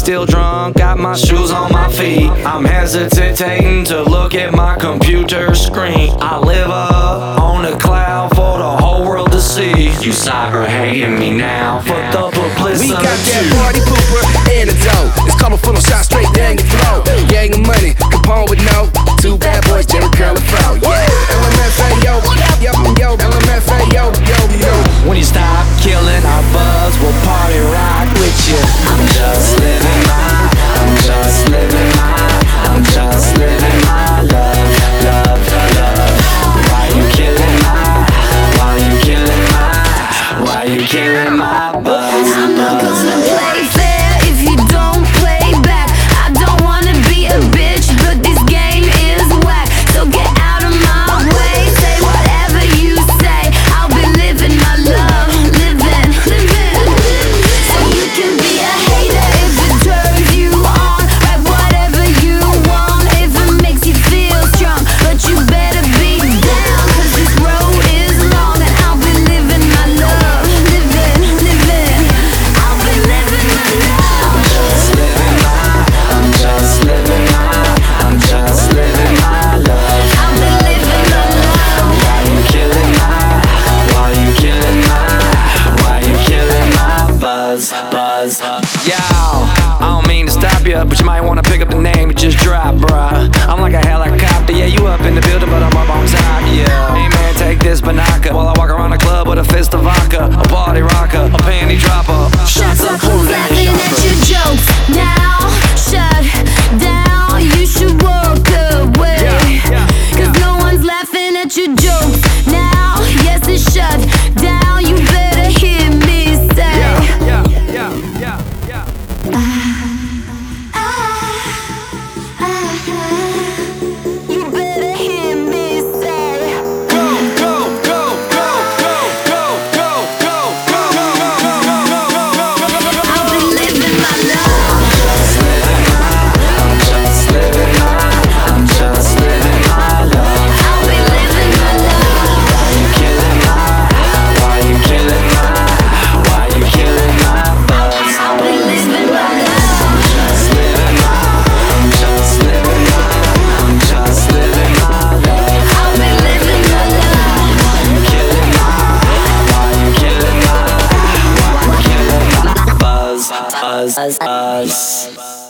still drunk, got my shoes on my feet. I'm hesitating to look at my computer screen. I live up on a cloud for the whole world to see. You cyber hating me now for the publicity. We got that party pooper antidote. It's colorful and shot straight down your throat. Gang of money, Capone with no. Two bad boys, Jerry Curl and Fro. Yeah, LMFA, yo, yo, LMFA, yo, yo, yo. When you stop killing our buzz, we'll party rock with you. I'm just living my, I'm just living my, I'm just living my love, love, love. Why you killing my, why you killing my, why you killing my buzz? I'm not gonna play fair if you don't play back. I don't wanna be a bitch, but this game is whack. So get out of my way, say whatever you say. I'll be living my love, living, living. So you can be a hater if it turns you on. Write whatever you want if it makes you feel strong. But you better be down, cause this road is long. And I'll be living my love, living, living. I'll be living my love. I'm just living my, I'm just living my love. I'll be living my love. Why you killing my, why you killing my, why you killing my buzz, buzz? Yo, I don't mean to stop you, but you might wanna pick up the name you just dropped, bruh. I'm like a helicopter, yeah, you up in the building, but I'm up on top, yeah. Hey man, take this banaka while I walk around the club with a fist of vodka, a party rocker, a panty dropper. Shut up, who's laughing at your jokes? Now, shut down, you should walk away. Cause no one's laughing at your jokes. Now, yes, it's shut down, you better hear me say. You better hear me say. Go, go, go, go, go, go, go, go, go, go, I'll be living my love. I'm just living my, I'm just living my love. I'll be living my love. Why you killing my, why you killing my, why you killing my buzz? I'll be living my love. Just living my, I'm just living my, I'm just living my love. I'll be living my love. Why you killing my, why you killing my, why you killing my buzz, buzz, buzz.